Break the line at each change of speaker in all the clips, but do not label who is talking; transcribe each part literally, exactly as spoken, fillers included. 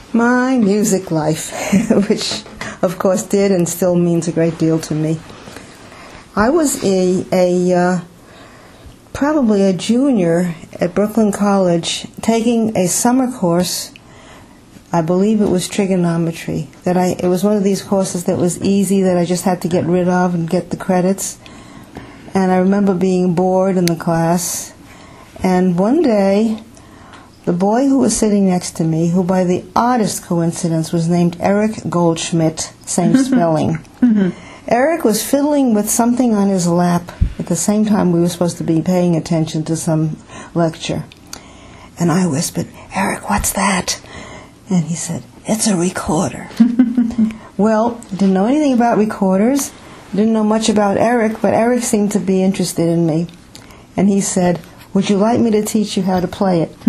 My music life, which of course did and still means a great deal to me. I was a, a uh, probably a junior at Brooklyn College taking a summer course. I believe it was trigonometry. That I it was one of these courses that was easy, that I just had to get rid of and get the credits. And I remember being bored in the class. And one day, the boy who was sitting next to me, who by the oddest coincidence was named Eric Goldschmidt, same spelling. Eric was fiddling with something on his lap at the same time we were supposed to be paying attention to some lecture. And I whispered, "Eric, what's that?" And he said, "It's a recorder." Well, didn't know anything about recorders, didn't know much about Eric, but Eric seemed to be interested in me. And he said, "Would you like me to teach you how to play it?"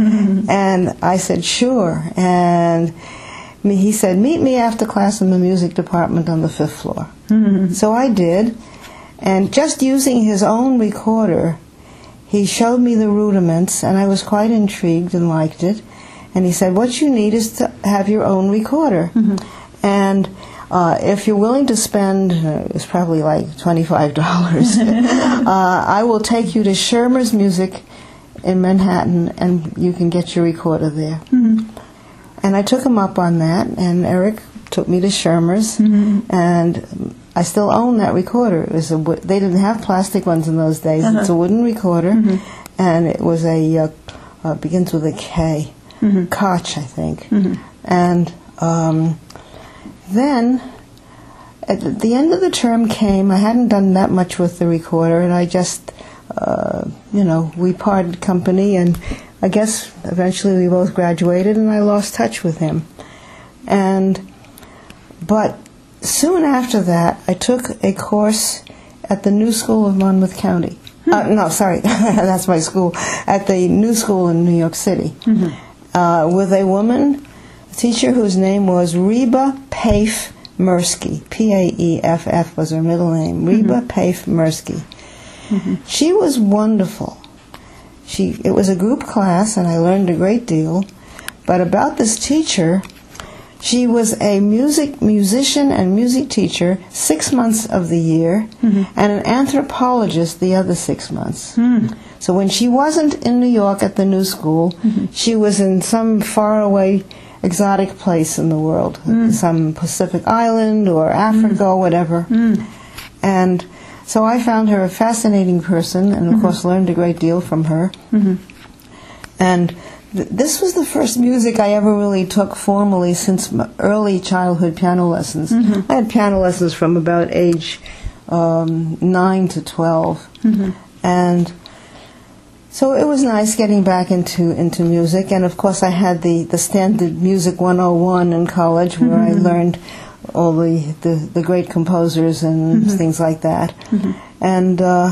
And I said, "Sure." And he said, "Meet me after class in the music department on the fifth floor." So I did, and just using his own recorder, he showed me the rudiments, and I was quite intrigued and liked it. And he said, "What you need is to have your own recorder. And uh, if you're willing to spend, uh, it's probably like twenty-five dollars, uh, I will take you to Schirmer's Music in Manhattan, and you can get your recorder there." And I took him up on that, and Eric took me to Schirmer's, and I still own that recorder. It was a, they didn't have plastic ones in those days. Uh-huh. It's a wooden recorder, and it was a, uh, uh, begins with a K, Koch, I think. And um, then, at the end of the term came, I hadn't done that much with the recorder, and I just, uh, you know, we parted company, and I guess eventually we both graduated, and I lost touch with him. And, but soon after that, I took a course at the New School of Monmouth County. Hmm. Uh, no, sorry, that's my school. At the New School in New York City, mm-hmm. uh, with a woman, a teacher whose name was Reba Pafe Mirsky. P A E F F was her middle name. Reba mm-hmm. Pafe Mirsky. Mm-hmm. She was wonderful. She, it was a group class, and I learned a great deal. But about this teacher, she was a music musician and music teacher six months of the year, mm-hmm. and an anthropologist the other six months. Mm. So when she wasn't in New York at the New School, mm-hmm. she was in some faraway, exotic place in the world, mm. some Pacific island or Africa mm. or whatever. Mm. And so I found her a fascinating person, and of mm-hmm. course learned a great deal from her. Mm-hmm. And th- this was the first music I ever really took formally since my early childhood piano lessons. Mm-hmm. I had piano lessons from about age um, nine to twelve. Mm-hmm. And so it was nice getting back into, into music. And of course I had the, the standard Music one oh one in college, where mm-hmm. I learned all the, the, the great composers and mm-hmm. things like that. Mm-hmm. And uh,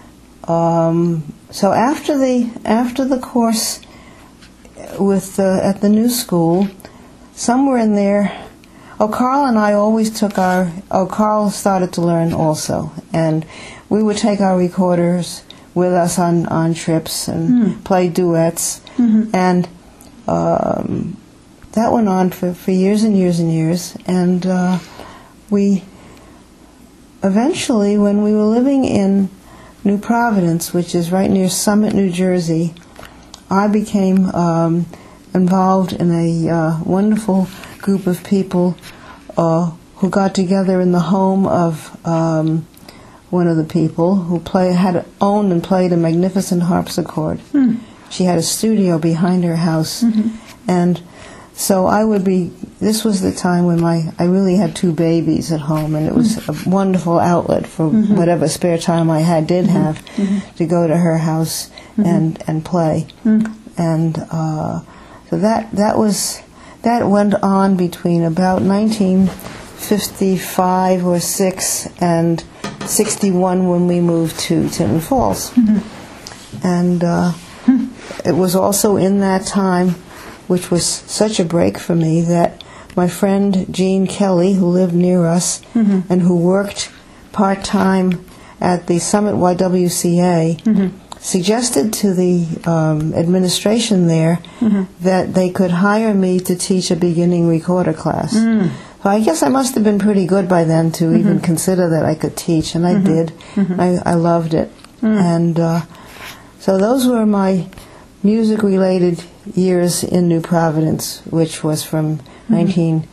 um, so after the after the course with uh, at the New School, somewhere in there, oh, Carl and I always took our, oh, Carl started to learn also, and we would take our recorders with us on, on trips and mm. play duets, mm-hmm. and um, that went on for, for years and years and years, and uh, we eventually, when we were living in New Providence, which is right near Summit, New Jersey, I became um, involved in a uh, wonderful group of people uh, who got together in the home of um, one of the people who play, had owned and played a magnificent harpsichord. Mm. She had a studio behind her house, mm-hmm. and so I would be, this was the time when my I really had two babies at home, and it was mm-hmm. a wonderful outlet for mm-hmm. whatever spare time I had, did mm-hmm. have, mm-hmm. to go to her house mm-hmm. and, and play. Mm-hmm. And uh, so that that was, that went on between about nineteen fifty-five or six and sixty-one, when we moved to Tinton Falls. Mm-hmm. And uh, mm-hmm. it was also in that time, which was such a break for me, that my friend Jean Kelly, who lived near us mm-hmm. and who worked part-time at the Summit Y W C A, mm-hmm. suggested to the um, administration there mm-hmm. that they could hire me to teach a beginning recorder class. Mm. So I guess I must have been pretty good by then to mm-hmm. even consider that I could teach, and I mm-hmm. did. Mm-hmm. I, I loved it. Mm. And uh, so those were my music-related years in New Providence, which was from mm-hmm. nineteen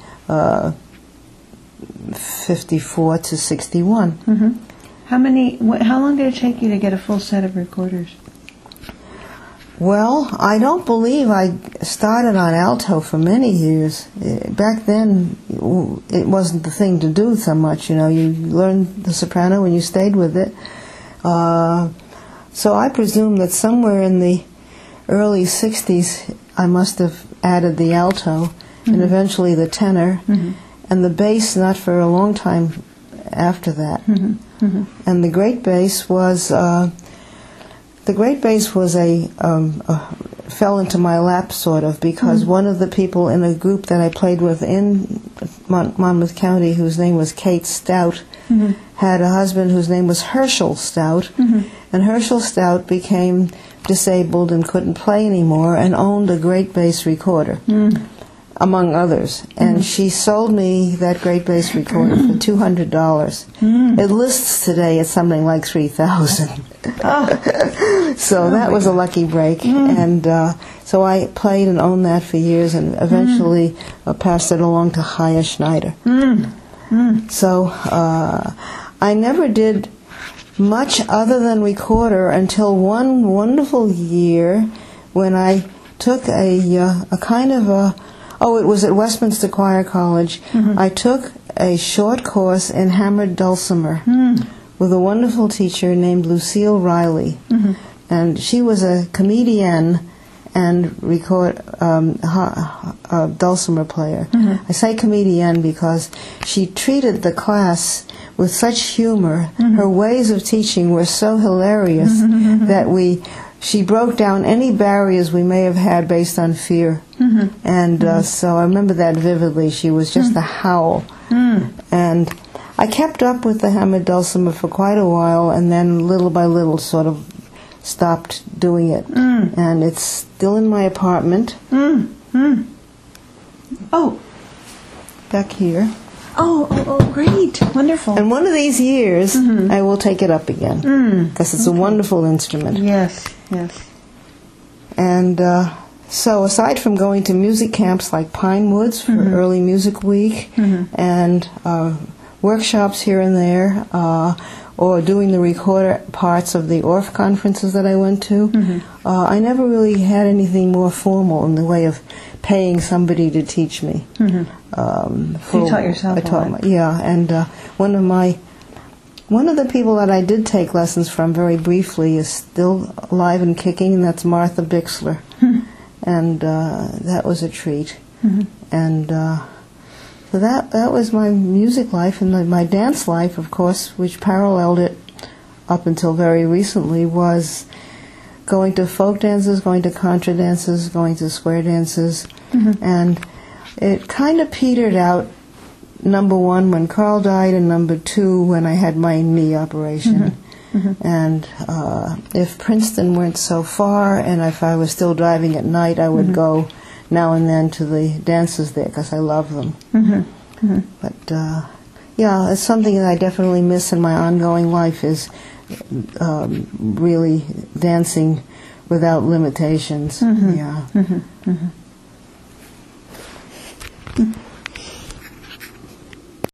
fifty-four to sixty-one.
Mm-hmm. How many? Wh- how long did it take you to get a full set of recorders?
Well, I don't believe I started on alto for many years. Back then, it wasn't the thing to do so much. You know, you learned the soprano and you stayed with it. Uh, so I presume that somewhere in the early sixties, I must have added the alto mm-hmm. and eventually the tenor, mm-hmm. and the bass not for a long time after that. Mm-hmm. Mm-hmm. And the great bass was uh, the great bass was a, um, a fell into my lap sort of because mm-hmm. one of the people in a group that I played with in Mon- Monmouth County, whose name was Kate Stout, mm-hmm. had a husband whose name was Herschel Stout, mm-hmm. and Herschel Stout became disabled and couldn't play anymore and owned a great bass recorder, mm. among others. And mm. she sold me that great bass recorder for two hundred dollars. Mm. It lists today at something like three thousand dollars. Oh. So oh that was God. a lucky break. Mm. And uh, so I played and owned that for years and eventually mm. uh, passed it along to Chaya Schneider. Mm. Mm. So uh, I never did much other than recorder until one wonderful year when I took a uh, a kind of a oh it was at Westminster Choir College. Mm-hmm. I took a short course in hammered dulcimer mm. with a wonderful teacher named Lucille Riley, mm-hmm. and she was a comedienne and record um, ha, uh, dulcimer player. Mm-hmm. I say comedienne because she treated the class with such humor. Mm-hmm. Her ways of teaching were so hilarious mm-hmm. that we she broke down any barriers we may have had based on fear. Mm-hmm. And uh, mm-hmm. so I remember that vividly. She was just mm-hmm. a howl. Mm. And I kept up with the hammered dulcimer for quite a while, and then little by little sort of stopped doing it. Mm. And it's still in my apartment. Mm. Mm. Oh, back here.
Oh, oh, oh, great. Wonderful.
And one of these years, mm-hmm. I will take it up again, because mm. it's okay. a wonderful instrument.
Yes, yes.
And uh, so aside from going to music camps like Pine Woods for mm-hmm. Early Music Week mm-hmm. and uh, workshops here and there, uh, or doing the recorder parts of the O R F conferences that I went to, mm-hmm. uh, I never really had anything more formal in the way of paying somebody to teach me. Mm-hmm. Um,
for, you taught yourself.
I taught my, yeah, and uh, one of my one of the people that I did take lessons from very briefly is still alive and kicking, and that's Martha Bixler, mm-hmm. and uh, that was a treat. Mm-hmm. And uh, so that that was my music life, and my, my dance life, of course, which paralleled it up until very recently, was going to folk dances, going to contra dances, going to square dances, mm-hmm. and it kind of petered out, number one, when Carl died, and number two, when I had my knee operation. Mm-hmm. Mm-hmm. And uh, if Princeton weren't so far, and if I was still driving at night, I would mm-hmm. go now and then to the dances there, because I love them. Mm-hmm. Mm-hmm. But, uh, yeah, it's something that I definitely miss in my ongoing life is um, really dancing without limitations. Mm-hmm. Yeah. Mm-hmm. Mm-hmm. Mm-hmm.